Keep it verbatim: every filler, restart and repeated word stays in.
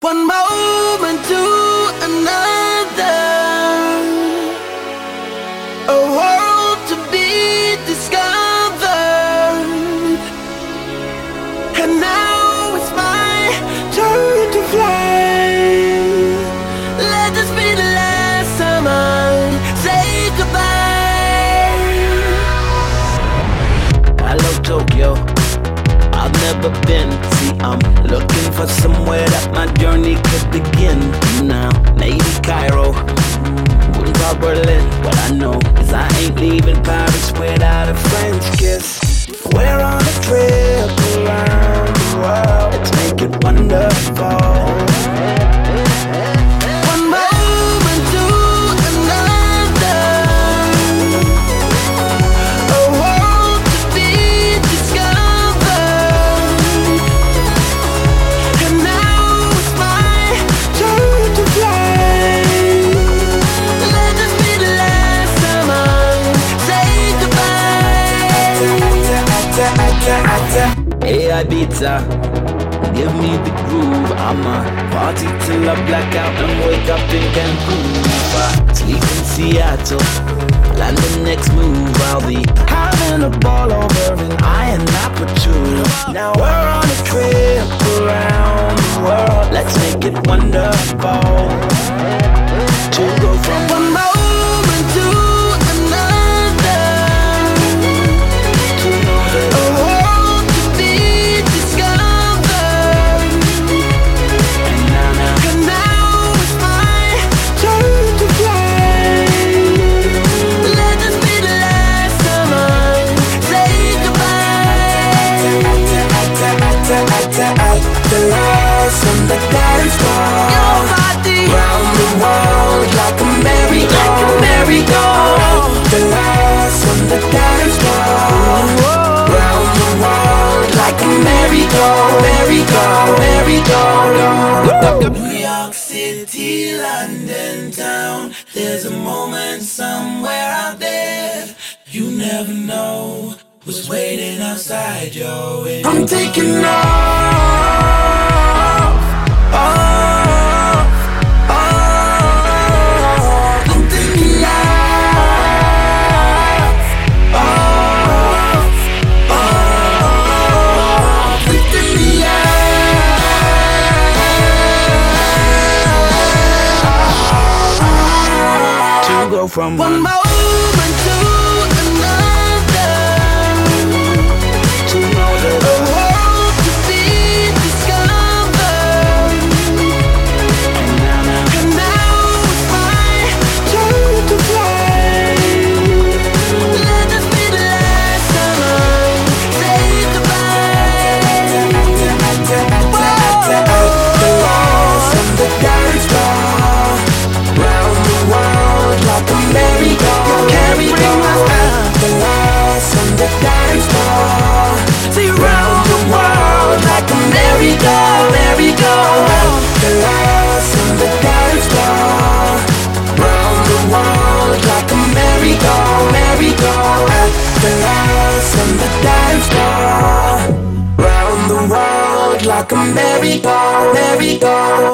One moment to another, a world to be discovered, and now it's my turn to fly. Let this be the last time I say goodbye. Hello Tokyo, I've never been. See, I'm looking for somewhere that my journey could begin. Now, maybe Cairo, wouldn't call Berlin. What I know is I ain't leaving Paris without a French kiss. We're on a trip around the world. Let's make it wonderful. Hey Ibiza, give me the groove. I'ma party till I black out and wake up in Cancun. If I sleep in Seattle, plan the next move. I'll be having a ball over in Iron Aperture. Now we're on a trip around the world. Let's make it wonderful. To go from one moment to another, to know that a world to be discovered. And now, now, and now it's my turn to fly. Let this be the last time I say goodbye. The last on the dance floor. Your body round the world like a merry-go, like a merry-go. The last on the dance floor. Round the world like a merry-go, merry-go, merry-go. New York City, London town. There's a moment somewhere out there. You never know what's waiting outside your window. I'm taking off, off, off. I'm taking off, off, off. Lifting me up. To go from one moment to another, to know that a world to be discovered. And now, now, and now it's my turn to fly. Let this be the last time I say goodbye. The last on the dance floor. Round the world like a merry-go, merry-go. The last on the dance floor. See, round the world like a merry-go, merry-go. The last on the dance floor. Round the world like a merry-go, merry-go. The last on the dance floor. Round the world like a merry-go, merry-go.